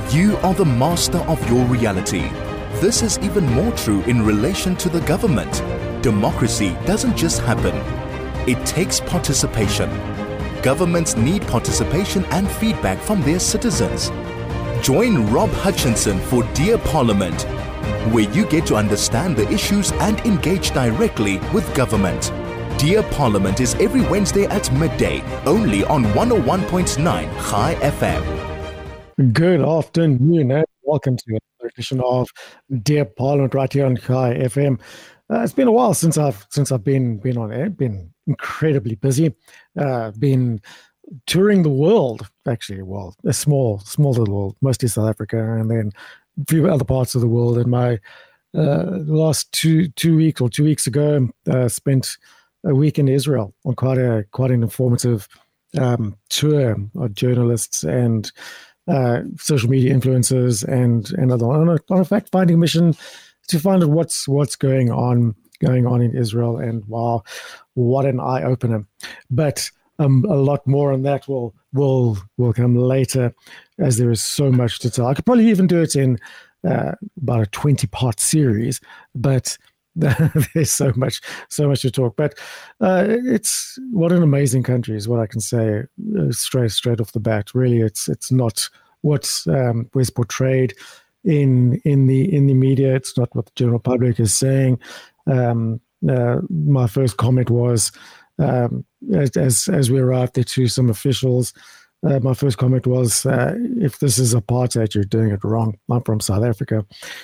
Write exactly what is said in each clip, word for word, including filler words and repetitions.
You are the master of your reality. This is even more true in relation to the government. Democracy doesn't just happen. It takes participation. Governments need participation and feedback from their citizens. Join Rob Hutchinson for Dear Parliament, where you get to understand the issues and engage directly with government. Dear Parliament is every Wednesday at midday, only on one oh one point nine Chai F M. Good afternoon and welcome to another edition of Dear Parliament right here on Chai F M. Uh, it's been a while since I've since I've been been on air. Been incredibly busy. Uh, been touring the world, actually. Well, a small small little world, mostly South Africa, and then a few other parts of the world. And my uh, last two two weeks or two weeks ago, uh, spent a week in Israel on quite a quite an informative um, tour of journalists and uh, social media influencers and and other on a, on a fact finding mission to find out what's what's going on going on in Israel. And wow, what an eye opener! But um, a lot more on that will will will come later, as there is so much to tell. I could probably even do it in uh, about a twenty part series, but there's so much, so much to talk. But uh, it's what an amazing country is what I can say uh, straight, straight off the bat. Really, it's it's not what's um, was portrayed in in the in the media. It's not what the general public is saying. Um, uh, my first comment was um, as, as as we arrived there to some officials. Uh, my first comment was, uh, if this is apartheid, you're doing it wrong. I'm from South Africa.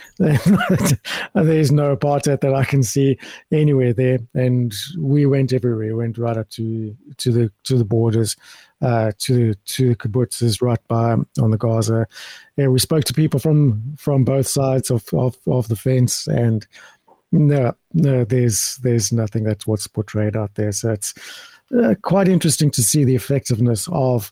There's no apartheid that I can see anywhere there. And we went everywhere. We went right up to to the to the borders, uh, to to the kibbutzes right by on the Gaza. And we spoke to people from from both sides of, of, of the fence, and no, no, there's there's nothing that's what's portrayed out there. So it's uh, quite interesting to see the effectiveness of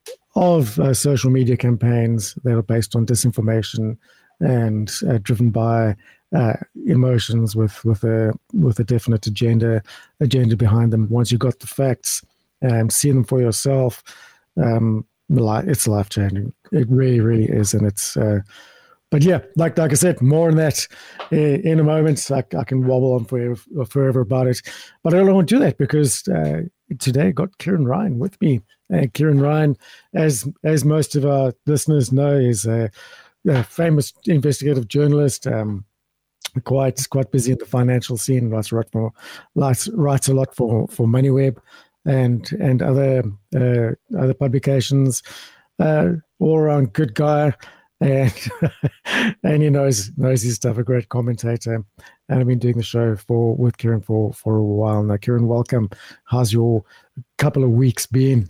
of uh, social media campaigns that are based on disinformation and uh, driven by uh, emotions with with a with a definite agenda agenda behind them. Once you got the facts and see them for yourself, um, it's life changing. It really, really is, and it's. Uh, but yeah, like like I said, more on that in a moment. I, I can wobble on forever, forever about it, but I don't want to do that because uh, today I got Kieran Ryan with me. Uh, Kieran Ryan, as as most of our listeners know, is a, a famous investigative journalist. Um, quite quite busy in the financial scene. Writes a lot for writes, writes a lot for for MoneyWeb and and other uh, other publications. Uh, all around good guy, and and he knows knows his stuff. A great commentator, and I've been doing the show for with Kieran for for a while now. Kieran, welcome. How's your couple of weeks been?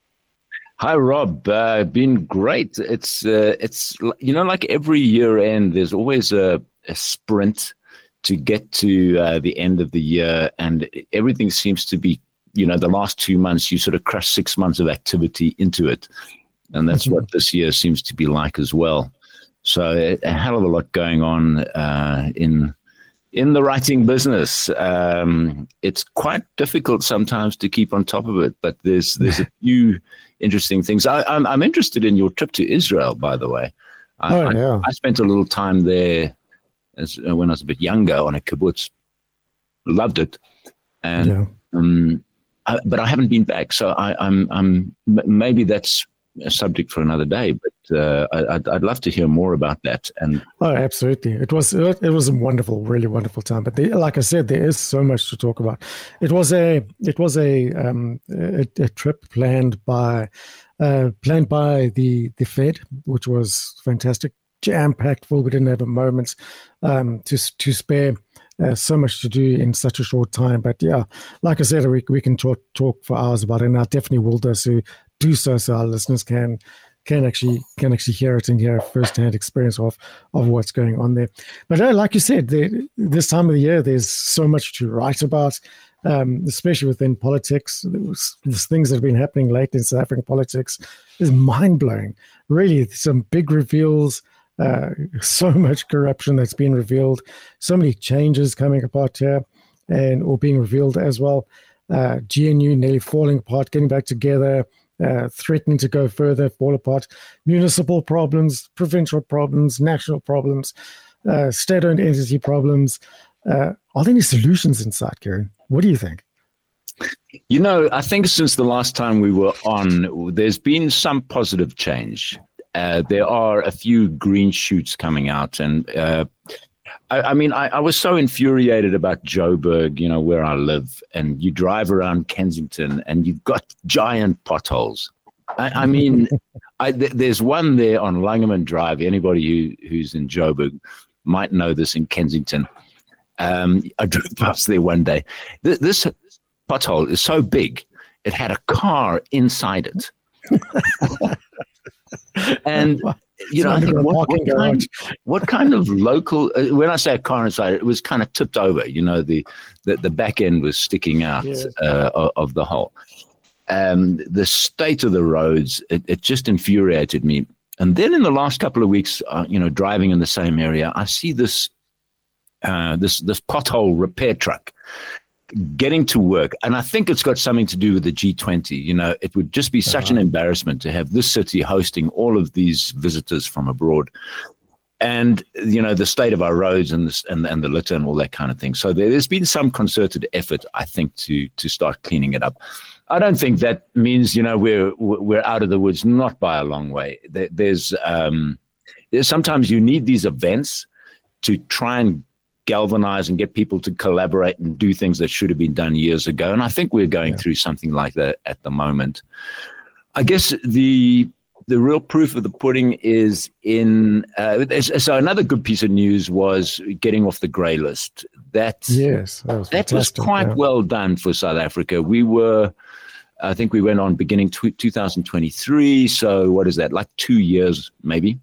Hi, Rob. Uh, been great. It's, uh, it's you know, like every year end, there's always a, a sprint to get to uh, the end of the year. And everything seems to be, you know, the last two months, you sort of crush six months of activity into it. And that's mm-hmm. what this year seems to be like as well. So a, a hell of a lot going on uh, in in the writing business. Um, it's quite difficult sometimes to keep on top of it, but there's there's a few interesting things. I, I'm I'm interested in your trip to Israel, by the way. I, oh, yeah. I, I spent a little time there as uh, when I was a bit younger on a kibbutz. Loved it, and yeah. um, I, but I haven't been back. So I, I'm I'm maybe that's a subject for another day. But uh, I, I'd I'd love to hear more about that. And oh, absolutely, it was it was a wonderful, really wonderful time. But the, like I said, there is so much to talk about. It was a it was a um, a, a trip planned by uh, planned by the the Fed, which was fantastic, jam packed full. We didn't have a moment um, to to spare. Uh, so much to do in such a short time. But yeah, like I said, we we can talk talk for hours about it, and I definitely will do so. Do so, so our listeners can can actually can actually hear it and hear a first-hand experience of of what's going on there. But uh, like you said, the, this time of the year, there's so much to write about, um, especially within politics. There's things that have been happening lately in South African politics is mind-blowing. Really, some big reveals. Uh, so much corruption that's been revealed, so many changes coming apart here and or being revealed as well. Uh, G N U nearly falling apart, getting back together, uh, threatening to go further, fall apart. Municipal problems, provincial problems, national problems, uh, state-owned entity problems. Uh, are there any solutions in sight, Kieran? What do you think? You know, I think since the last time we were on, there's been some positive change. Uh, there are a few green shoots coming out. And uh, I, I mean, I, I was so infuriated about Joburg, you know, where I live. And you drive around Kensington and you've got giant potholes. I, I mean, I, th- there's one there on Langeman Drive. Anybody who, who's in Joburg might know this in Kensington. Um, I drove past there one day. Th- this pothole is so big, it had a car inside it. And, you know, I think, what, what, kind, what kind of local, uh, when I say a car inside it, it was kind of tipped over, you know, the, the, the back end was sticking out yeah. uh, of, of the hole. Um, the state of the roads, it, it just infuriated me. And then in the last couple of weeks, uh, you know, driving in the same area, I see this Uh, this this pothole repair truck getting to work. And I think it's got something to do with the G twenty. You know, it would just be uh-huh. such an embarrassment to have this city hosting all of these visitors from abroad. And, you know, the state of our roads and, this, and, and the litter and all that kind of thing. So there, there's been some concerted effort, I think, to to start cleaning it up. I don't think that means, you know, we're we're out of the woods, not by a long way. There, there's, um, there's sometimes you need these events to try and galvanize and get people to collaborate and do things that should have been done years ago. And I think we're going yeah. through something like that at the moment. I guess the the real proof of the pudding is in, uh, so another good piece of news was getting off the grey list. That, yes, that was, that was quite yeah. well done for South Africa. We were, I think we went on beginning tw- twenty twenty-three. So what is that, like two years maybe?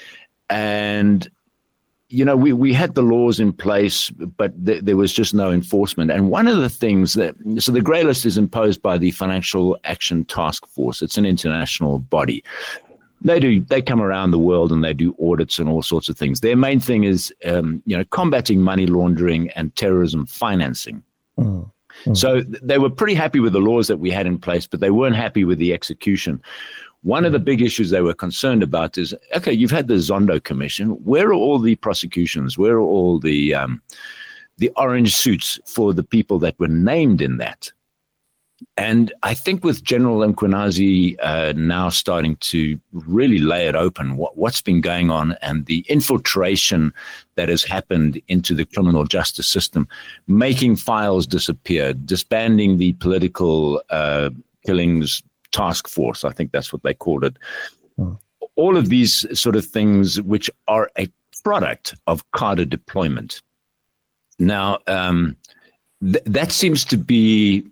And you know, we, we had the laws in place, but th- there was just no enforcement. And one of the things that, so the grey list is imposed by the Financial Action Task Force. It's an international body. They do, they come around the world and they do audits and all sorts of things. Their main thing is, um, you know, combating money laundering and terrorism financing. Mm. Mm. So th- they were pretty happy with the laws that we had in place, but they weren't happy with the execution. One of the big issues they were concerned about is, okay, you've had the Zondo Commission. Where are all the prosecutions? Where are all the um, the orange suits for the people that were named in that? And I think with General Mkhwanazi uh, now starting to really lay it open, what, what's been going on and the infiltration that has happened into the criminal justice system, making files disappear, disbanding the political uh, killings task force, I think that's what they called it. Mm. All of these sort of things which are a product of cadre deployment. Now, um, th- that seems to be,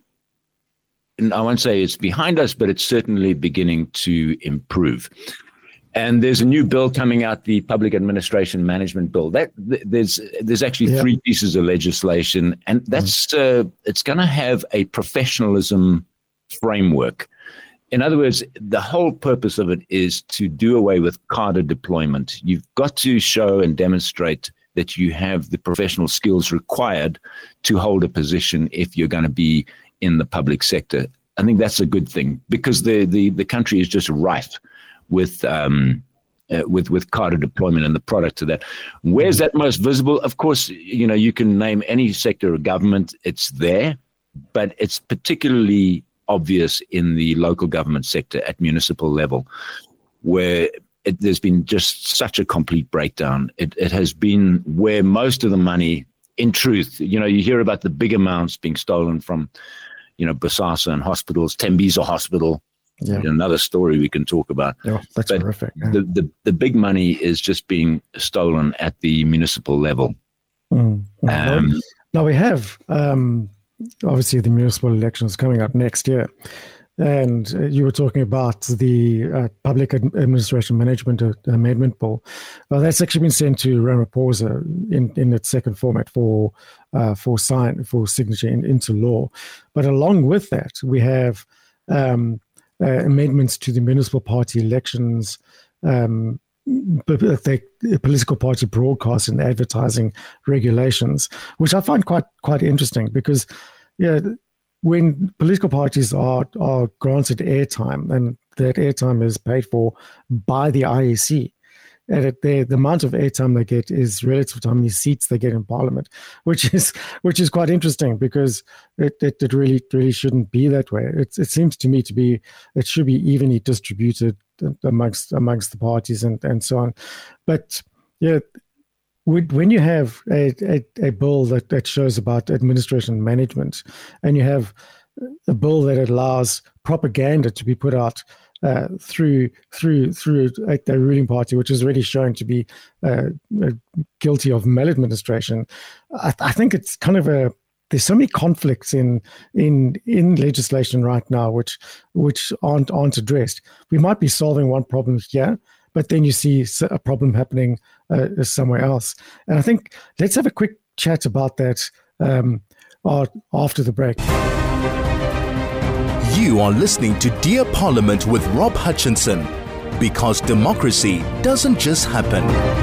I won't say it's behind us, but it's certainly beginning to improve. And there's a new bill coming out, the Public Administration Management Bill. That th- there's there's actually yeah. three pieces of legislation, and that's mm. uh, it's going to have a professionalism framework. In other words, the whole purpose of it is to do away with cadre deployment. You've got to show and demonstrate that you have the professional skills required to hold a position if you're going to be in the public sector. I think that's a good thing because the the, the country is just rife with um, uh, with with cadre deployment and the product of that. Where's that most visible? Of course, you know, you can name any sector of government. It's there, but it's particularly obvious in the local government sector at municipal level, where it, there's been just such a complete breakdown. It, it has been where most of the money, in truth, you know, you hear about the big amounts being stolen from, you know, Bosasa and hospitals, Tembisa Hospital, yeah. another story we can talk about. Yeah, that's but horrific. Yeah. The, the, the big money is just being stolen at the municipal level. Mm. Um, now we have... Um, obviously, the municipal elections coming up next year. And uh, you were talking about the uh, Public Ad- Administration Management uh, Amendment Bill. Well, that's actually been sent to Ramaphosa in, in its second format for uh, for sign for signature in, into law. But along with that, we have um, uh, amendments to the municipal party elections, um, the political party broadcast and advertising regulations, which I find quite quite interesting because, yeah, when political parties are are granted airtime, and that airtime is paid for by the I E C, and it, the, the amount of airtime they get is relative to how many seats they get in Parliament, which is which is quite interesting, because it, it, it really really shouldn't be that way. It, it seems to me to be it should be evenly distributed amongst amongst the parties and, and so on. But yeah, when you have a, a, a bill that, that shows about administration management, and you have a bill that allows propaganda to be put out uh, through through through a, a ruling party, which is already shown to be uh, guilty of maladministration, I, I think it's kind of a there's so many conflicts in in in legislation right now which which aren't aren't addressed. We might be solving one problem here, but then you see a problem happening uh, somewhere else. And I think let's have a quick chat about that um, after the break. You are listening to Dear Parliament with Rob Hutchinson, because democracy doesn't just happen.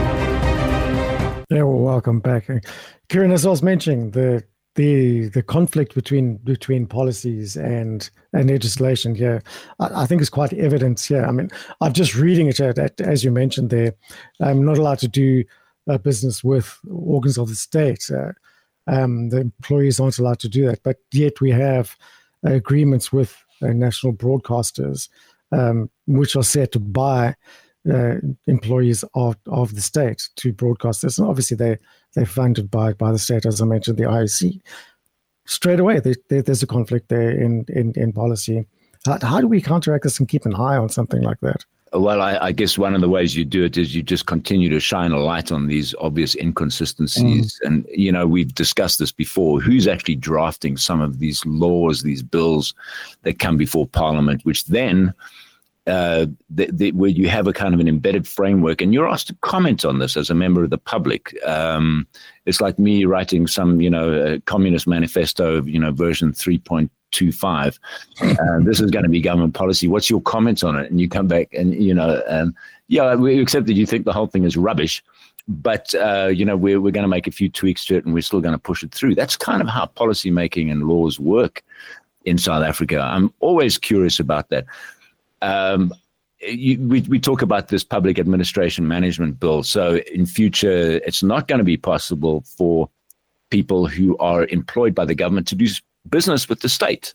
Yeah, well, welcome back. Kieran, as I was mentioning, the the the conflict between between policies and and legislation here, I, I think is quite evident here. I mean, I'm just reading it, at, at, as you mentioned there. I'm not allowed to do uh, business with organs of the state. Uh, um, the employees aren't allowed to do that, but yet we have uh, agreements with uh, national broadcasters, um, which are set to buy uh, employees of, of the state to broadcast this. And obviously they they're funded by by the state, as I mentioned, the I E C. Straight away, there, there, there's a conflict there in in, in policy. How, how do we counteract this and keep an eye on something like that? Well, I, I guess one of the ways you do it is you just continue to shine a light on these obvious inconsistencies. Mm. And, you know, we've discussed this before. Who's actually drafting some of these laws, these bills that come before Parliament, which then, uh, the, the, where you have a kind of an embedded framework, and you're asked to comment on this as a member of the public. Um, it's like me writing some, you know, uh, communist manifesto, you know, version three point two five. Uh, this is going to be government policy. What's your comment on it? And you come back and, you know, um, yeah, we accept that you think the whole thing is rubbish, but, uh, you know, we're, we're going to make a few tweaks to it and we're still going to push it through. That's kind of how policy making and laws work in South Africa. I'm always curious about that. Um, you, we, we talk about this public administration management bill. So in future, it's not going to be possible for people who are employed by the government to do business with the state.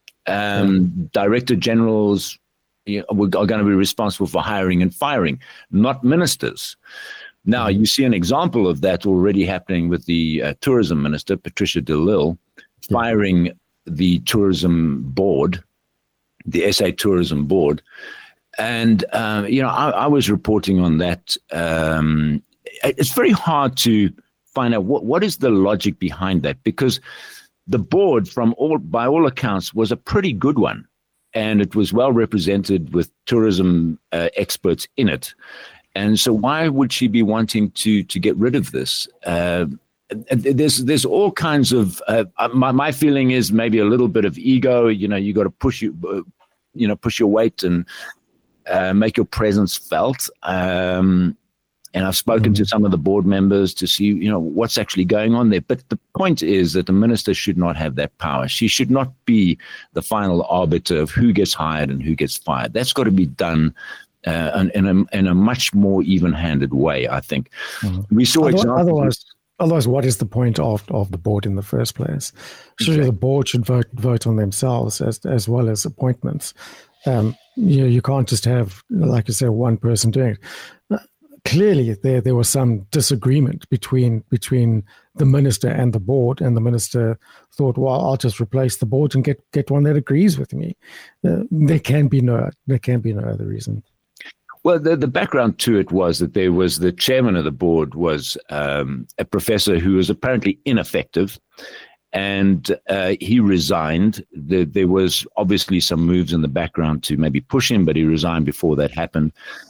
Um, mm. Director generals you know, are going to be responsible for hiring and firing, not ministers. Now, mm. you see an example of that already happening with the uh, tourism minister, Patricia de Lille, firing mm. the tourism board, the S A Tourism Board. And, uh, you know, I, I was reporting on that. Um, it's very hard to find out what, what is the logic behind that, because the board, from all by all accounts, was a pretty good one, and it was well represented with tourism uh, experts in it. And so, why would she be wanting to to get rid of this? Uh, there's there's all kinds of. Uh, my my feeling is maybe a little bit of ego. You know, you got to push you, uh, you know, push your weight and uh, make your presence felt. Um, And I've spoken mm-hmm. to some of the board members to see, you know, what's actually going on there. But the point is that the minister should not have that power. She should not be the final arbiter of who gets hired and who gets fired. That's got to be done uh, in, a, in a much more even-handed way, I think. Mm-hmm. We saw otherwise, examples. Otherwise, otherwise, what is the point of, of the board in the first place? Surely exactly. the board should vote vote on themselves as as well as appointments. Um, you know, you can't just have, like you say, one person doing it. Clearly, there there was some disagreement between between the minister and the board, and the minister thought, "Well, I'll just replace the board and get, get one that agrees with me." Uh, there can be no there can be no other reason. Well, the the background to it was that there was the chairman of the board was um, a professor who was apparently ineffective, and uh, he resigned. The, there was obviously some moves in the background to maybe push him, but he resigned before that happened.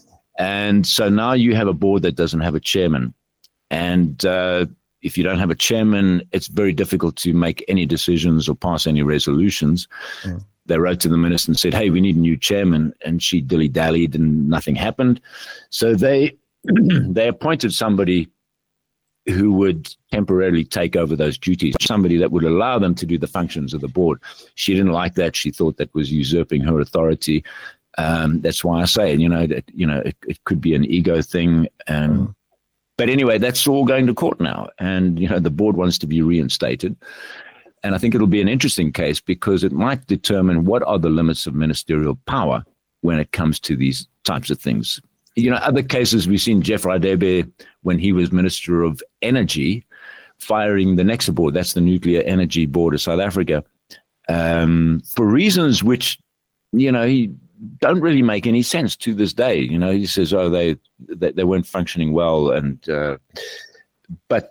And so now you have a board that doesn't have a chairman. And uh, if you don't have a chairman, it's very difficult to make any decisions or pass any resolutions. Mm. They wrote to the minister and said, hey, we need a new chairman. And she dilly-dallied and nothing happened. So they they appointed somebody who would temporarily take over those duties, somebody that would allow them to do the functions of the board. She didn't like that. She thought that was usurping her authority. Um, that's why I say, you know, that, you know, it, it could be an ego thing. Um, mm. But anyway, that's all going to court now. And, you know, the board wants to be reinstated. And I think it'll be an interesting case because it might determine what are the limits of ministerial power when it comes to these types of things. You know, other cases, we've seen Jeff Radebe, when he was Minister of Energy, firing the NECSA board, that's the Nuclear Energy Board of South Africa, um, for reasons which, you know, he don't really make any sense to this day. You know, he says, oh, they they, they weren't functioning well. and uh, But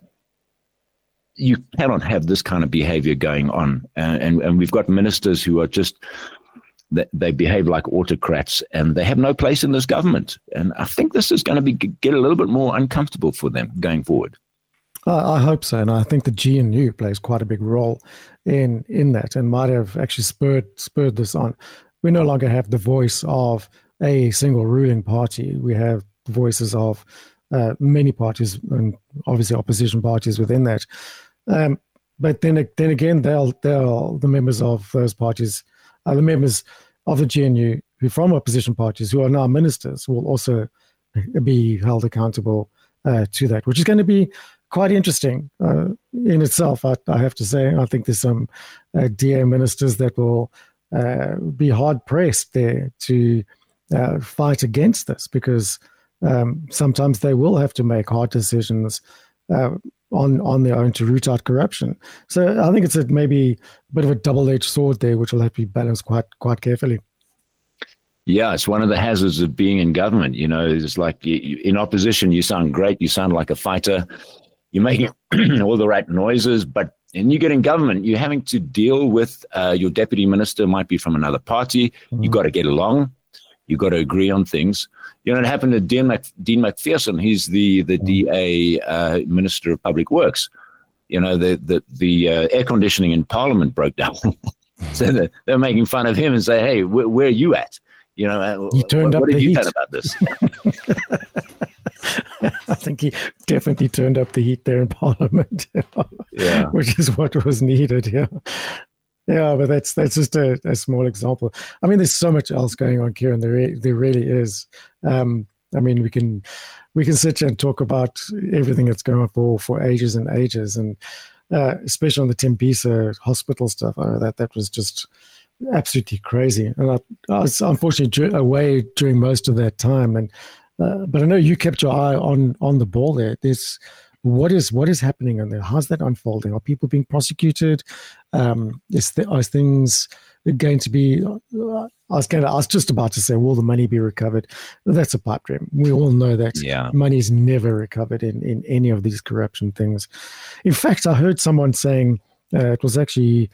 you cannot have this kind of behavior going on. And, and, and we've got ministers who are just... they behave like autocrats and they have no place in this government. And I think this is going to be get a little bit more uncomfortable for them going forward. I hope so. And I think the G N U plays quite a big role in in that and might have actually spurred spurred this on. We no longer have the voice of a single ruling party. We have voices of uh, many parties and obviously opposition parties within that. Um, but then then again, they'll, they'll the members of those parties Uh, the members of the G N U who from opposition parties who are now ministers will also be held accountable uh, to that, which is going to be quite interesting uh, in itself, I, I have to say. I think there's some uh, D A ministers that will uh, be hard-pressed there to uh, fight against this because um, sometimes they will have to make hard decisions uh, on on their own to root out corruption. So I think it's a, maybe a bit of a double-edged sword there, which will have to be balanced quite quite carefully. Yeah, it's one of the hazards of being in government. You know, it's like you, you, in opposition, you sound great, you sound like a fighter, you're making all the right noises, but when you get in government, you're having to deal with uh, your deputy minister might be from another party. Mm-hmm. You got to get along. You got to agree on things. You know, it happened to Dean, Mc, Dean McPherson. He's the the D A uh, Minister of Public Works. You know, the the the uh, air conditioning in Parliament broke down, so they're, they're making fun of him and say, "Hey, wh- where are you at? You know, he turned what, up what the have you heat. done about this?" I think he definitely turned up the heat there in Parliament, yeah, which is what was needed. Yeah. Yeah, but that's that's just a, a small example. I mean, there's so much else going on, Kieran. There re- there really is. Um, I mean, we can we can sit here and talk about everything that's going on for, for ages and ages, and uh, especially on the Tembisa hospital stuff. Uh, that that was just absolutely crazy. And I, I was unfortunately away during most of that time. And uh, but I know you kept your eye on on the ball there. There's What is what is happening in there? How's that unfolding? Are people being prosecuted? Um, is, th- are things going to be? Uh, I was going to. I was just about to say, will the money be recovered? That's a pipe dream. We all know that yeah. money is never recovered in, in any of these corruption things. In fact, I heard someone saying uh, it was actually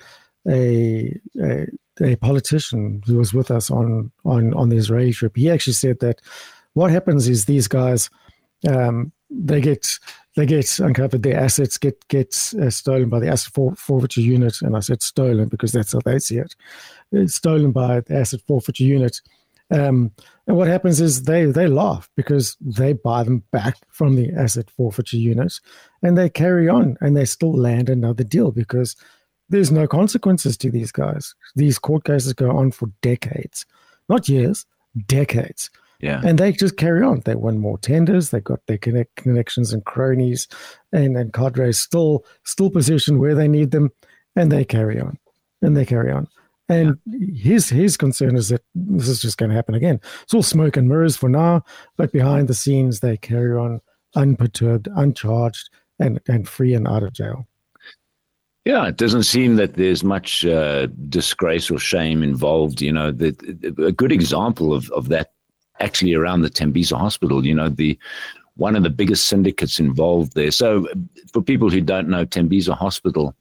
a, a a politician who was with us on on on the Israeli trip. He actually said that what happens is these guys. Um, they get they get uncovered, their assets get get uh, stolen by the asset for, forfeiture unit, and I said stolen because that's how they see it. It's stolen by the asset forfeiture unit, um, and what happens is they they laugh because they buy them back from the asset forfeiture unit, and they carry on and they still land another deal because there's no consequences to these guys. These court cases go on for decades, not years, decades. Yeah. And they just carry on. They won more tenders. They got their connect, connections and cronies and, and cadres still still positioned where they need them, and they carry on. And they carry on. And yeah. his his concern is that this is just going to happen again. It's all smoke and mirrors for now, but behind the scenes, they carry on unperturbed, uncharged, and, and free and out of jail. Yeah, it doesn't seem that there's much uh, disgrace or shame involved. You know, the, the, a good example of, of that actually around the Tembisa hospital, you know, the one of the biggest syndicates involved there. So for people who don't know, Tembisa hospital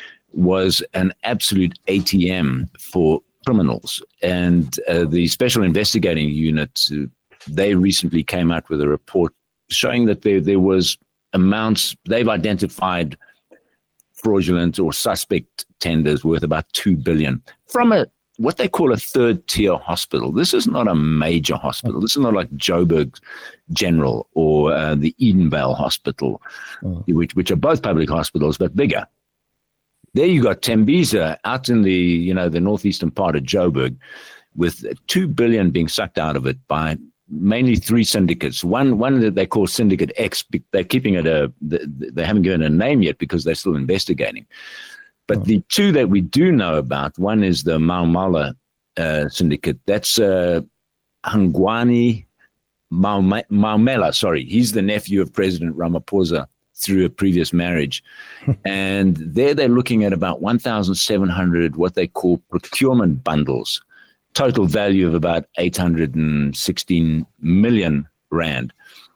was an absolute A T M for criminals. And uh, the Special Investigating Unit, uh, they recently came out with a report showing that there, there was amounts, they've identified fraudulent or suspect tenders worth about two billion dollars from a what they call a third tier hospital. This is not a major hospital. This is not like Joburg General or uh, the Edenvale Hospital, oh. which, which are both public hospitals, but bigger. There you got Tembisa out in the, you know, the northeastern part of Joburg, with two billion being sucked out of it by mainly three syndicates. One, one that they call Syndicate X. They're keeping it a, they haven't given a name yet because they're still investigating. But oh. the two that we do know about, one is the Maumala uh, syndicate. That's uh, Hangwani Maume- Maumela. Sorry, he's the nephew of President Ramaphosa through a previous marriage. And there they're looking at about one thousand seven hundred what they call procurement bundles, total value of about eight hundred sixteen million rand.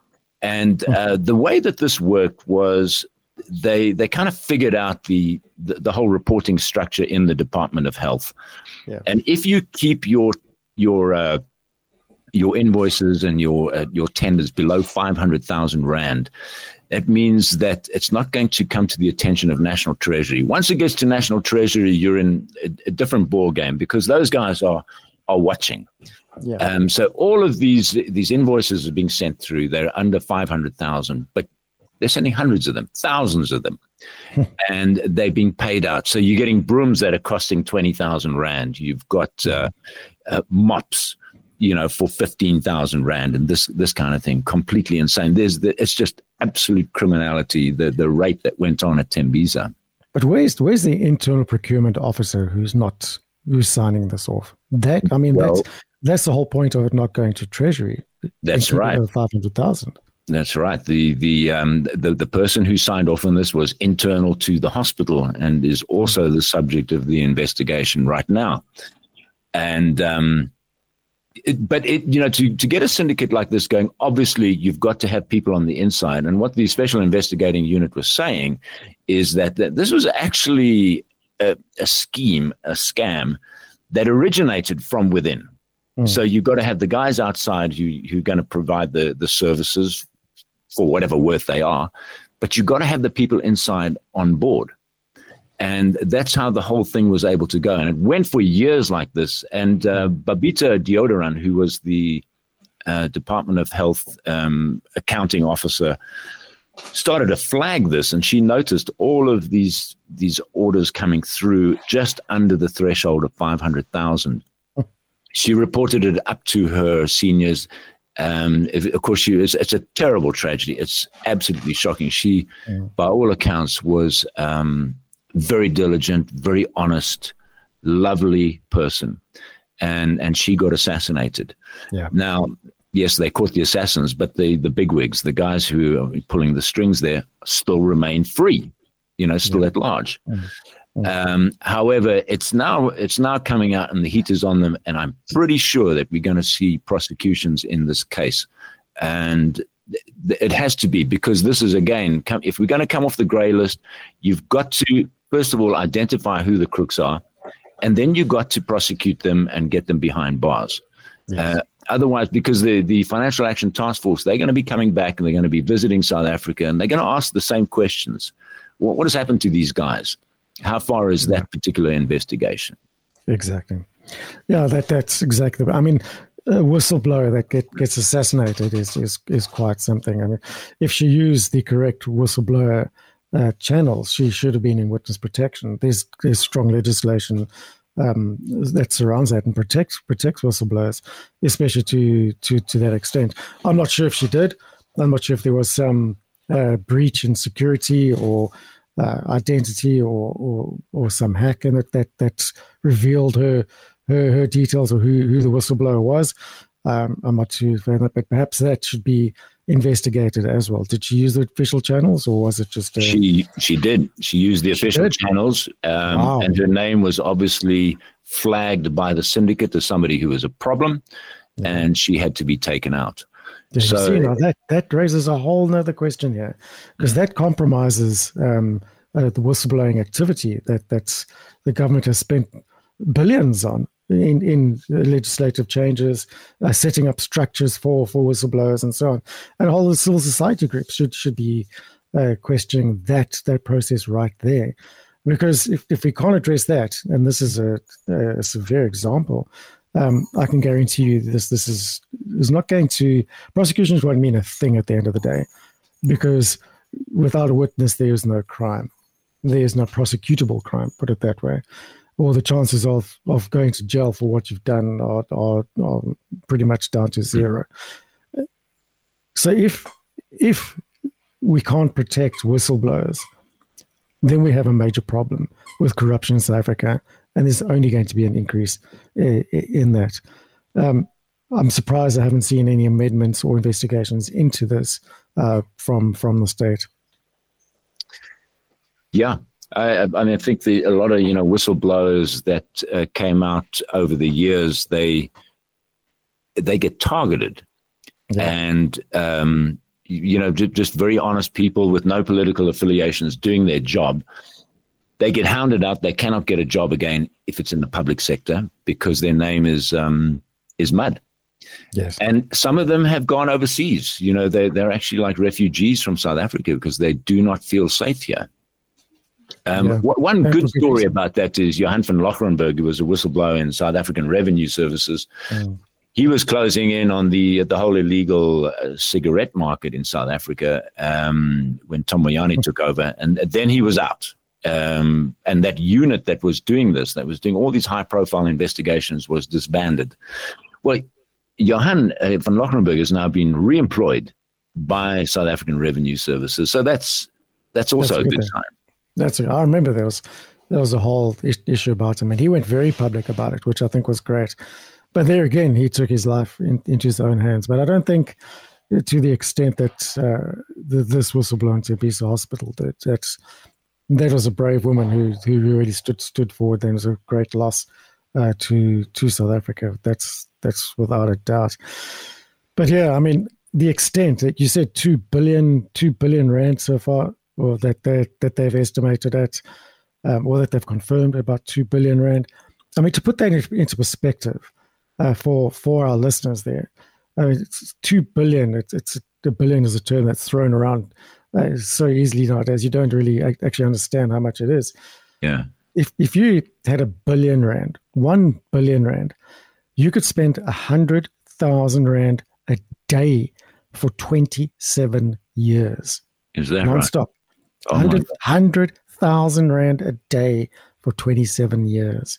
And uh, the way that this worked was they they kind of figured out the, the, the whole reporting structure in the Department of Health. Yeah. And if you keep your your uh, your invoices and your uh, your tenders below five hundred thousand rand, it means that it's not going to come to the attention of National Treasury. Once it gets to National Treasury, you're in a, a different ball game because those guys are are watching. Yeah. Um, so all of these these invoices are being sent through. They're under five hundred thousand, but they're sending hundreds of them, thousands of them, and they're being paid out. So you're getting brooms that are costing twenty thousand rand. You've got uh, uh, mops, you know, for fifteen thousand rand, and this this kind of thing. Completely insane. There's the, it's just absolute criminality. The the rate that went on at Tembisa. But where's where's the internal procurement officer who's not who's signing this off? That I mean, well, that's that's the whole point of it not going to Treasury. That's right. Five hundred thousand. That's right. The the um the, the person who signed off on this was internal to the hospital and is also the subject of the investigation right now. And um, it, but it you know to to get a syndicate like this going, obviously you've got to have people on the inside. And what the Special Investigating Unit was saying is that, that this was actually a, a scheme, a scam that originated from within. Mm. So you've got to have the guys outside who who are going to provide the the services for whatever worth they are, but you've got to have the people inside on board. And that's how the whole thing was able to go. And it went for years like this. And uh, Babita Deodaran, who was the uh, Department of Health um, accounting officer, started to flag this. And she noticed all of these these orders coming through just under the threshold of five hundred thousand. She reported it up to her seniors. Um, if, of course, she was, it's a terrible tragedy. It's absolutely shocking. She, yeah. by all accounts, was um, very diligent, very honest, lovely person, and and she got assassinated. Yeah. Now, yes, they caught the assassins, but the the bigwigs, the guys who are pulling the strings there, still remain free. You know, still yeah. at large. Mm. Um, however, it's now it's now coming out and the heat is on them, and I'm pretty sure that we're going to see prosecutions in this case. And th- it has to be, because this is, again, come, if we're going to come off the grey list, you've got to, first of all, identify who the crooks are, and then you've got to prosecute them and get them behind bars. Yes. Uh, otherwise, because the, the Financial Action Task Force, they're going to be coming back and they're going to be visiting South Africa, and they're going to ask the same questions. What, what has happened to these guys? How far is that particular investigation? Exactly. Yeah, that that's exactly. I mean, a whistleblower that get, gets assassinated is, is is quite something. I mean, if she used the correct whistleblower uh, channels, she should have been in witness protection. There's there's strong legislation um, that surrounds that and protects protects whistleblowers, especially to to to that extent. I'm not sure if she did. I'm not sure if there was some uh, breach in security or Uh, identity or, or or some hack in it that that revealed her her, her details or who, who the whistleblower was. Um, I'm not too fan of that, but perhaps that should be investigated as well. Did she use the official channels, or was it just? A, she she did. She used the official channels, um, wow. and her name was obviously flagged by the syndicate as somebody who was a problem, yeah. and she had to be taken out. Did so, you see, now that, that raises a whole nother question here, because that compromises um, uh, the whistleblowing activity that that's the government has spent billions on in, in legislative changes, uh, setting up structures for, for whistleblowers and so on. And all the civil society groups should should be uh, questioning that that process right there. Because if, if we can't address that, and this is a, a severe example, um, I can guarantee you this this is is not going to, prosecutions won't mean a thing at the end of the day, because without a witness, there is no crime. There is no prosecutable crime, put it that way. Or the chances of, of going to jail for what you've done are, are, are pretty much down to zero. So if if we can't protect whistleblowers, then we have a major problem with corruption in South Africa, and there's only going to be an increase in, in that. Um, I'm surprised I haven't seen any amendments or investigations into this uh, from from the state. Yeah, I, I mean, I think the, a lot of you know whistleblowers that uh, came out over the years, they they get targeted, yeah. and um, you know, just very honest people with no political affiliations doing their job. They get hounded out. They cannot get a job again if it's in the public sector because their name is um, is mud. Yes. And some of them have gone overseas. You know, they're, they're actually like refugees from South Africa because they do not feel safe here. Um, yeah. One good story about that is Johan van Lochrenberg, who was a whistleblower in South African Revenue Services. Mm. He was closing in on the the whole illegal uh, cigarette market in South Africa um, when Tom Moyane took over, and then he was out. Um, and that unit that was doing this, that was doing all these high-profile investigations, was disbanded. Well, Johan uh, van Lochrenberg has now been re-employed by South African Revenue Services, so that's that's also that's a good, good sign. That's I remember there was there was a whole issue about him, and he went very public about it, which I think was great. But there again, he took his life in, into his own hands. But I don't think, to the extent that uh, the, this whistleblower to Tembisa Hospital, that that's, that was a brave woman who who really stood stood forward. And it was a great loss uh, to to South Africa. That's that's without a doubt. But yeah, I mean, the extent that you said two billion two billion rand so far, or that they that they've estimated at, um, or that they've confirmed about two billion rand. I mean, to put that into perspective. Uh, for for our listeners there, I mean, it's two billion. It's it's a billion is a term that's thrown around uh, so easily nowadays. You don't really actually understand how much it is. Yeah. If if you had a billion rand, one billion rand, you could spend a hundred thousand rand a day for twenty-seven years. Is that non-stop? Right? Oh hundred hundred thousand rand a day for twenty-seven years.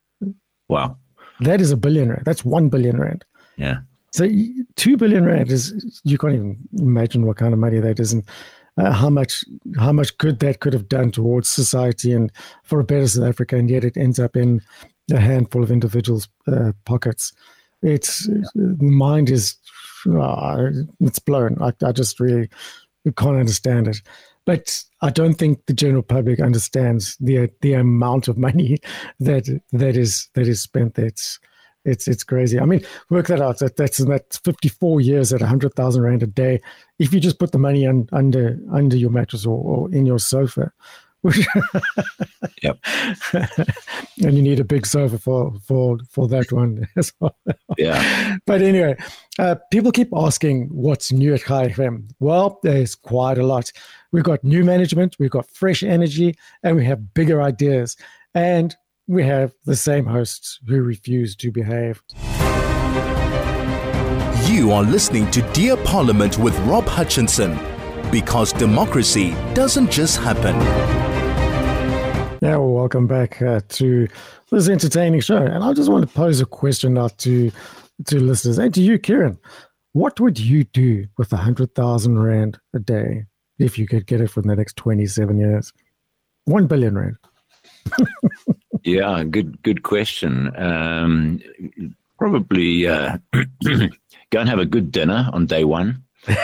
Wow. That is a billion rand. That's one billion rand. Yeah. So two billion rand is, you can't even imagine what kind of money that is, and uh, how much how much good that could have done towards society and for a better South Africa, and yet it ends up in a handful of individuals' uh, pockets. It's yeah. The mind is uh, it's blown. I, I just really can't understand it. But I don't think the general public understands the the amount of money that that is that is spent. That's it's it's crazy. I mean, work that out. That that's that's fifty-four years at a hundred thousand rand a day. If you just put the money un, under under your mattress or, or in your sofa, yep. And you need a big sofa for for for that one as well. Yeah. But anyway, uh, people keep asking what's new at Chai F M. Well, there's quite a lot. We've got new management, we've got fresh energy, and we have bigger ideas. And we have the same hosts who refuse to behave. You are listening to Dear Parliament with Rob Hutchinson, because democracy doesn't just happen. Yeah, well, welcome back uh, to this entertaining show. And I just want to pose a question out to, to listeners and to you, Kieran. What would you do with one hundred thousand rand a day if you could get it for the next twenty-seven years? One billion rand. Yeah, good good question. Um, probably uh, go and have a good dinner on day one.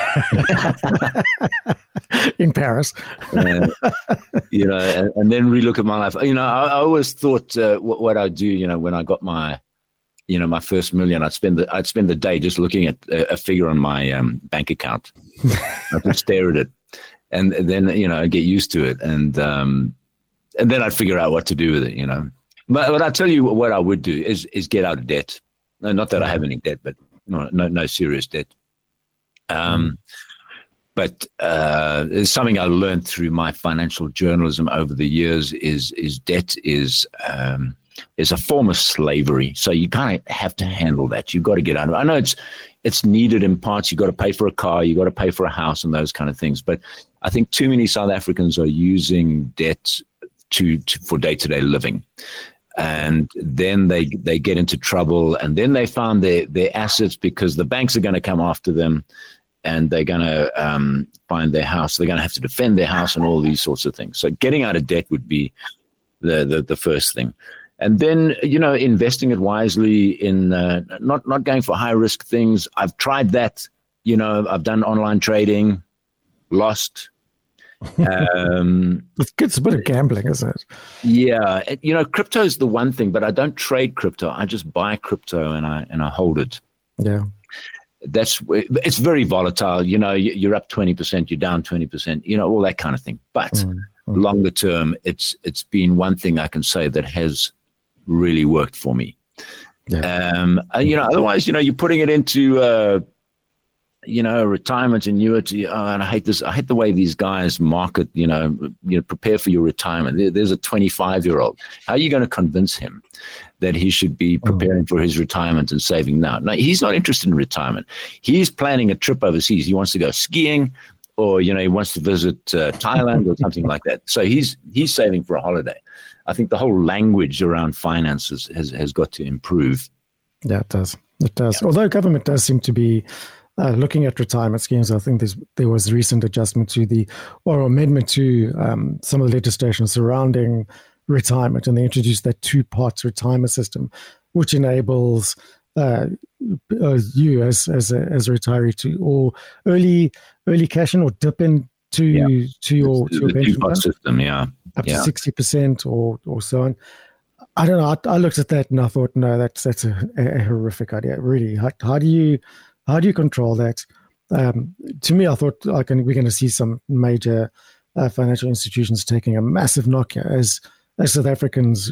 In Paris. uh, you know, and, and then relook at my life. You know, I, I always thought uh, what, what I'd do, you know, when I got my, you know, my first million, I'd spend the, I'd spend the day just looking at a, a figure on my um, bank account. I'd just stare at it. And then, you know, I'd get used to it. And, um, and then I'd figure out what to do with it, you know. But, but I'll tell you what I would do is, is get out of debt. No, not that I have any debt, but no, no, no serious debt. Um, But uh, it's something I learned through my financial journalism over the years is is debt is um, is a form of slavery. So you kind of have to handle that. You've got to get out of it. I know it's it's needed in parts. You've got to pay for a car. You've got to pay for a house and those kind of things. But I think too many South Africans are using debt to, to for day-to-day living. And then they they get into trouble. And then they found their, their assets because the banks are going to come after them. And they're going to um, find their house. They're going to have to defend their house and all these sorts of things. So getting out of debt would be the the, the first thing. And then, you know, investing it wisely in uh, not, not going for high risk things. I've tried that. You know, I've done online trading, lost. Um, it's, it's a bit of gambling, isn't it? Yeah. You know, crypto is the one thing, but I don't trade crypto. I just buy crypto and I and I hold it. Yeah. That's it's very volatile. You know, you're up twenty percent, you're down twenty percent, you know, all that kind of thing. But mm, mm. longer term, it's it's been one thing I can say that has really worked for me. Yeah. Um, and, you know, otherwise, you know, you're putting it into, uh, you know, retirement annuity. Oh, and I hate this. I hate the way these guys market, you know, you know, prepare for your retirement. There, there's a twenty-five year old. How are you going to convince him that he should be preparing for his retirement and saving now? No, he's not interested in retirement. He's planning a trip overseas. He wants to go skiing, or, you know, he wants to visit uh, Thailand or something like that. So he's he's saving for a holiday. I think the whole language around finances has, has got to improve. Yeah, it does. It does. Yeah. Although government does seem to be uh, looking at retirement schemes. I think there's, there was a recent adjustment to the, or amendment to um, some of the legislation surrounding retirement, and they introduced that two-part retirement system, which enables uh, uh, you as as a, as a retiree to or early early cash in or dip in to yeah. to your to your the pension two-part fund, system, yeah, up yeah. to sixty percent or or so on. I don't know. I, I looked at that and I thought, no, that's that's a, a horrific idea. Really, how, how do you how do you control that? Um, to me, I thought I can, we're going to see some major uh, financial institutions taking a massive knock as as South Africans,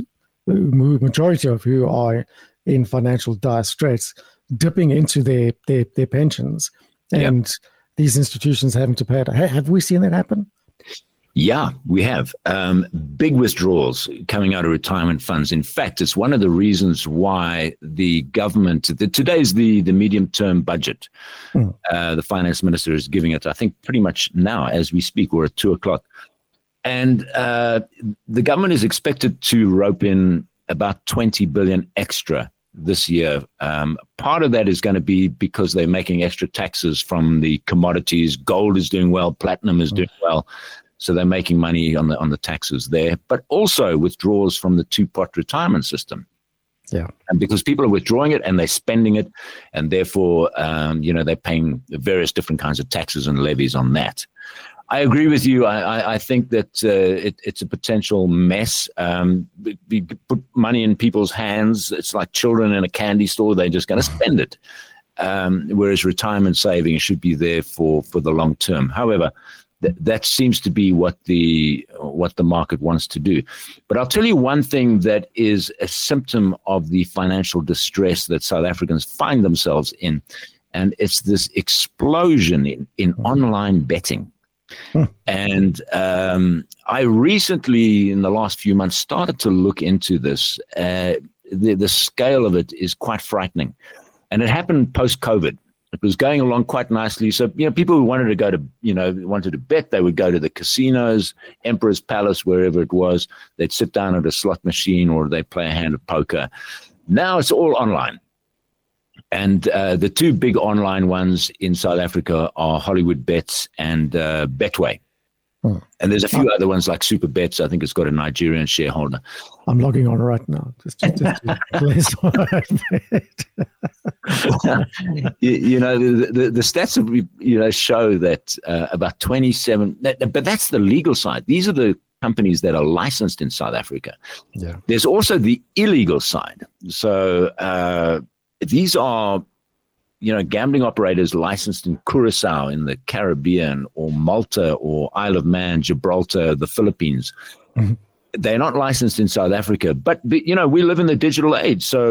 majority of who are in financial dire straits, dipping into their their, their pensions, and yep. these institutions having to pay it. Have we seen that happen? Yeah, we have um, big withdrawals coming out of retirement funds. In fact, it's one of the reasons why the government, the, today's the, the medium-term budget, mm. uh, the finance minister is giving it, I think, pretty much now as we speak. We're at two o'clock. And uh, the government is expected to rope in about twenty billion extra this year. Um, part of that is going to be because they're making extra taxes from the commodities. Gold is doing well. Platinum is mm. doing well. So they're making money on the on the taxes there, but also withdrawals from the two-pot retirement system. Yeah, and because people are withdrawing it and they're spending it, and therefore, um, you know, they're paying various different kinds of taxes and levies on that. I agree with you. I, I, I think that uh, it, it's a potential mess. Um, we put money in people's hands. It's like children in a candy store. They're just going to spend it. Um, whereas retirement saving should be there for, for the long term. However, th- that seems to be what the what the market wants to do. But I'll tell you one thing that is a symptom of the financial distress that South Africans find themselves in, and it's this explosion in, in online betting. Hmm. And um, I recently, in the last few months, started to look into this. Uh, the, the scale of it is quite frightening. And it happened post-COVID. It was going along quite nicely. So, you know, people who wanted to go to, you know, wanted to bet, they would go to the casinos, Emperor's Palace, wherever it was. They'd sit down at a slot machine or they'd play a hand of poker. Now it's all online. And uh, the two big online ones in South Africa are Hollywood Bets and uh, Betway. Hmm. And there's a few oh. other ones like Super Bets. I think it's got a Nigerian shareholder. I'm logging on right now. Just, just, just you, you know, the, the, the stats have, you know, show that uh, about twenty-seven, that, but that's the legal side. These are the companies that are licensed in South Africa. Yeah. There's also the illegal side. So uh, these are, you know, gambling operators licensed in Curacao in the Caribbean or Malta or Isle of Man, Gibraltar, the Philippines. Mm-hmm. They're not licensed in South Africa, but, you know, we live in the digital age. So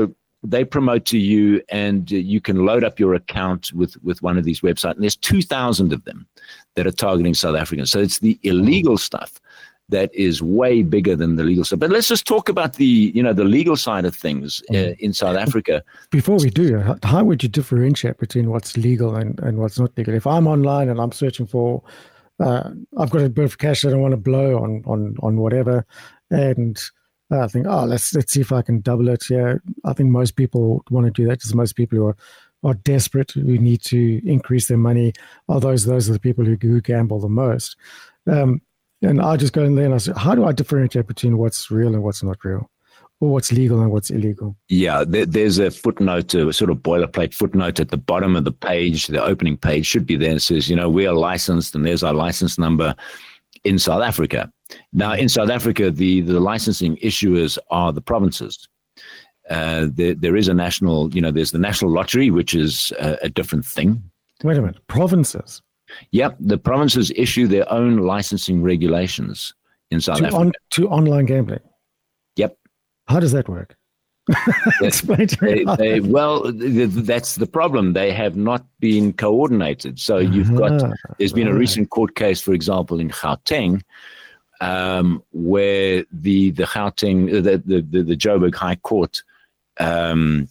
they promote to you, and uh, you can load up your account with, with one of these websites. And there's two thousand of them that are targeting South Africans. So it's the illegal stuff that is way bigger than the legal stuff. But let's just talk about the, you know, the legal side of things uh, in South Africa. Before we do, how, how would you differentiate between what's legal and, and what's not legal? If I'm online and I'm searching for, uh, I've got a bit of cash that I want to blow on on on whatever, and I think, oh, let's let's see if I can double it. Yeah, I think most people want to do that because most people who are, are desperate, who need to increase their money, are those those are the people who, who gamble the most. Um, and I just go in there and I say, how do I differentiate between what's real and what's not real, or what's legal and what's illegal? Yeah, there, there's a footnote, a sort of boilerplate footnote at the bottom of the page. The opening page should be there. It says, you know, we are licensed, and there's our license number in South Africa. Now, in South Africa, the, the licensing issuers are the provinces. Uh, there, there is a national, you know, there's the National Lottery, which is a, a different thing. Wait a minute, provinces? Yep, the provinces issue their own licensing regulations in South to Africa. On, to online gambling? Yep. How does that work? Explain to me. They, they, well, th- that's the problem. They have not been coordinated. So you've got, there's been a recent court case, for example, in Gauteng, um, where the the Gauteng, the the the, the Joburg High Court um,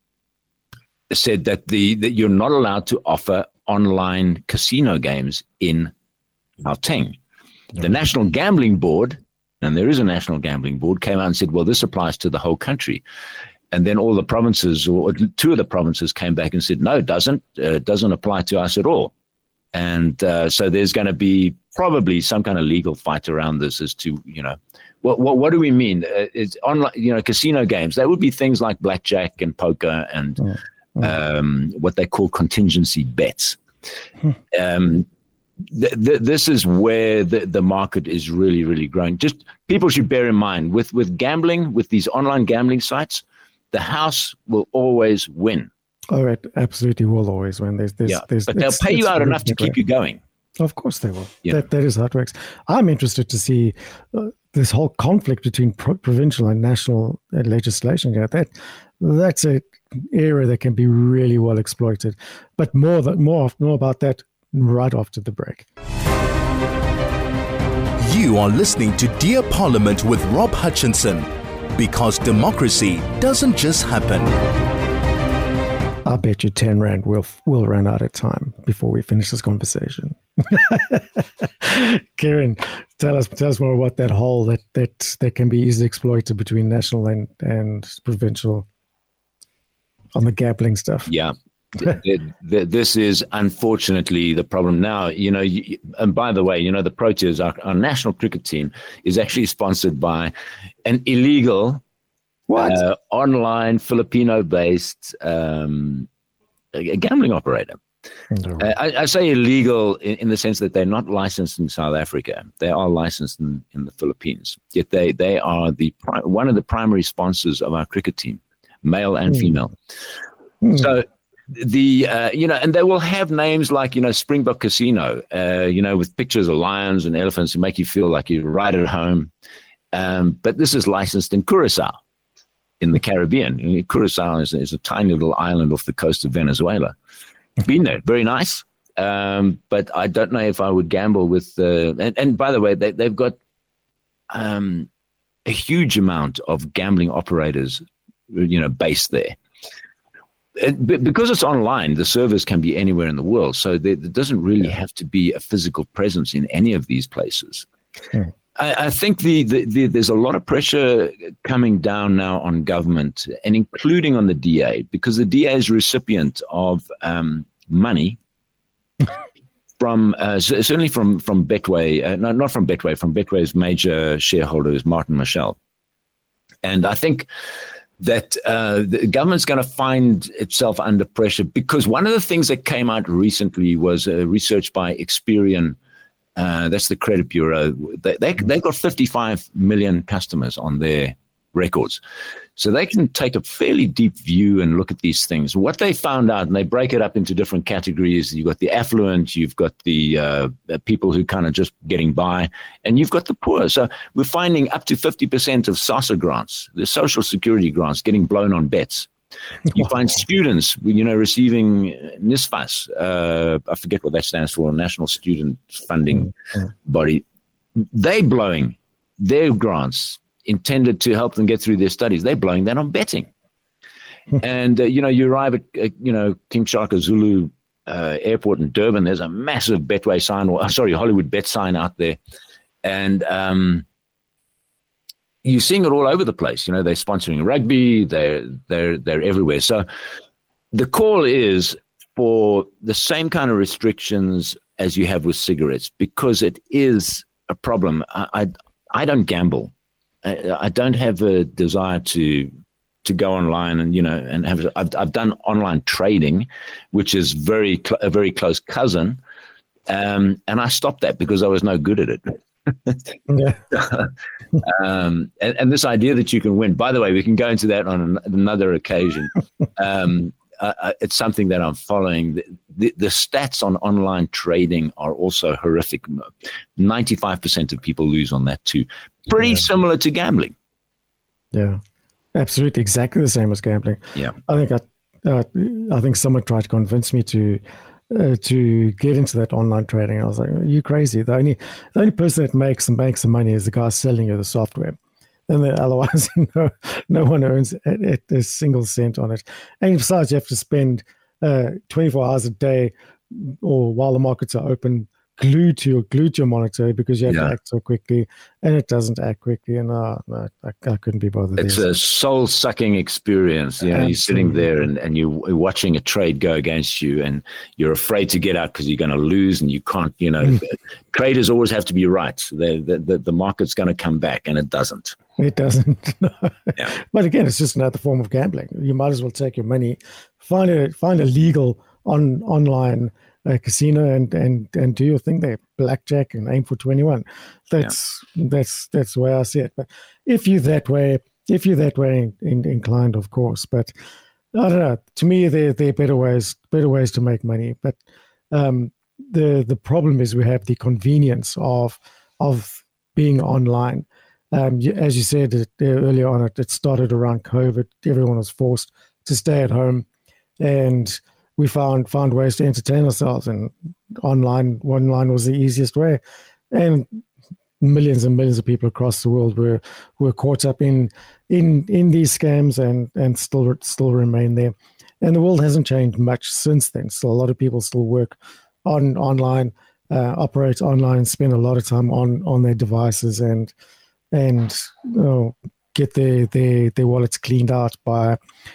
said that the that you're not allowed to offer online casino games in Gauteng. The National Gambling Board, and there is a National Gambling Board, came out and said, well, this applies to the whole country. And then all the provinces, or two of the provinces, came back and said, no, it doesn't. Uh, it doesn't apply to us at all. And uh, so there's going to be probably some kind of legal fight around this as to, you know, what what, what do we mean? Uh, it's online, you know, casino games. That would be things like blackjack and poker and mm. um, what they call contingency bets. Mm. Um, th- th- this is where the, the market is really, really growing. Just people should bear in mind with, with gambling, with these online gambling sites, the house will always win. Oh, it absolutely will always win. There's, there's, yeah, there's, but they'll pay you out enough to keep you going. Of course they will. Yeah. That, that is how it works. I'm interested to see uh, this whole conflict between pro- provincial and national uh, legislation. Yeah, that that's an area that can be really well exploited. But more that more more about that right after the break. You are listening to Dear Parliament with Rob Hutchinson, because democracy doesn't just happen. I bet you ten rand will will run out of time before we finish this conversation. Kieran, tell us tell us more about that hole that that that can be easily exploited between national and, and provincial on the gambling stuff. Yeah. This is unfortunately the problem now. You know, and by the way, you know, the Proteas, our, our national cricket team, is actually sponsored by an illegal What? Uh, online Filipino-based um, a gambling operator. No. Uh, I, I say illegal in, in the sense that they're not licensed in South Africa. They are licensed in, in the Philippines. Yet they they are the pri- one of the primary sponsors of our cricket team, male and mm. female. Mm. So the uh, you know, and they will have names like, you know, Springbok Casino, uh, you know, with pictures of lions and elephants to make you feel like you're right at home. Um, but this is licensed in Curacao, in the Caribbean. Curacao is, is a tiny little island off the coast of Venezuela. Been there, very nice. Um, but I don't know if I would gamble with. Uh, and, and by the way, they, they've got um, a huge amount of gambling operators, you know, based there. And because it's online, the servers can be anywhere in the world, so there, there doesn't really have to be a physical presence in any of these places. Hmm. I, I think the, the, the there's a lot of pressure coming down now on government, and including on the D A, because the D A is a recipient of um, money from uh, certainly from from Betway, uh, no, not from Betway, from Betway's major shareholder is Martin Michel, and I think that uh, the government's going to find itself under pressure, because one of the things that came out recently was uh, research by Experian. Uh, that's the credit bureau. They, they, they've got fifty-five million customers on their records. So they can take a fairly deep view and look at these things. What they found out, and they break it up into different categories. You've got the affluent, you've got the uh, people who kind of just getting by, and you've got the poor. So we're finding up to fifty percent of SASSA grants, the social security grants, getting blown on bets You find students, you know, receiving NSFAS. Uh, I forget what that stands for, National Student Funding mm-hmm. Body. They're blowing their grants intended to help them get through their studies. They're blowing that on betting. And, uh, you know, you arrive at, uh, you know, King Shaka Zulu uh, Airport in Durban. There's a massive Betway sign, or sorry, Hollywood Bet sign out there. And um, you're seeing it all over the place. You know, they're sponsoring rugby. They're, they're, they're everywhere. So the call is for the same kind of restrictions as you have with cigarettes, because it is a problem. I, I, I don't gamble. I, I don't have a desire to to go online and, you know, and have, I've, I've done online trading, which is very, cl- a very close cousin. Um, and I stopped that because I was no good at it. yeah. um, and, and this idea that you can win, by the way, we can go into that on an, another occasion. Um, uh, it's something that I'm following. The, the, the stats on online trading are also horrific. ninety-five percent of people lose on that too. Pretty yeah. similar to gambling. Yeah. Absolutely, exactly the same as gambling. Yeah, I think I, uh, I think someone tried to convince me to uh, to get into that online trading. I was like, "Are you crazy? The only the only person that makes and makes the money is the guy selling you the software, and then otherwise, no no one earns a, a, a single cent on it. And besides, you have to spend uh, twenty-four hours a day, or while the markets are open, glued to your glued to your monitor because you have yeah. to act so quickly, and it doesn't act quickly. And uh, no, I, I couldn't be bothered. It's a soul-sucking experience. You know, Absolutely. You're sitting there and, and you're watching a trade go against you, and you're afraid to get out because you're going to lose, and you can't. You know, traders always have to be right. The the the, the market's going to come back, and it doesn't. It doesn't. No. Yeah. But again, it's just another form of gambling. You might as well take your money, find a find a legal on online. A casino and, and and do your thing there, blackjack, and aim for twenty-one. That's yeah. that's that's the way I see it. But if you that way, if you're that way in, inclined, of course. But I don't know. To me, there there are better ways better ways to make money. But um, the the problem is we have the convenience of of being online. Um, as you said it, earlier on, it, it started around COVID. Everyone was forced to stay at home, and we found found ways to entertain ourselves, and online online was the easiest way. And millions and millions of people across the world were were caught up in in in these scams and and still still remain there. And the world hasn't changed much since then. So a lot of people still work on online, uh, operate online, spend a lot of time on on their devices, and and you know, get their their their wallets cleaned out by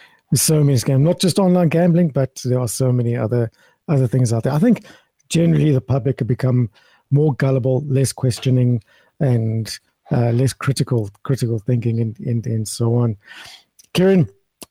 so many scams, not just online gambling, but there are so many other other things out there. I think generally the public have become more gullible, less questioning, and uh, less critical critical thinking, and, and, and so on. Kieran,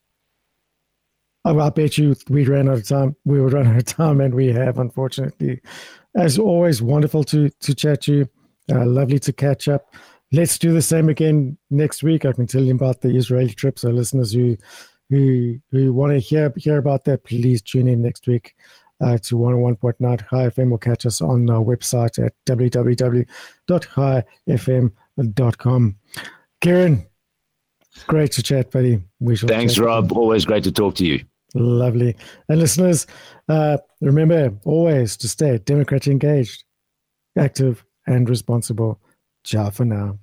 I, I bet you we ran out of time. We would run out of time, and we have, unfortunately. As always, wonderful to, to chat to you. Uh, lovely to catch up. Let's do the same again next week. I can tell you about the Israeli trip, so listeners who who who want to hear hear about that, please tune in next week uh, to one oh one point nine Chai F M. Or catch us on our website at w w w dot chai f m dot com. Kieran, great to chat, buddy. We shall Thanks, Rob. Again. Always great to talk to you. Lovely. And listeners, uh, remember always to stay democratically engaged, active, and responsible. Ciao for now.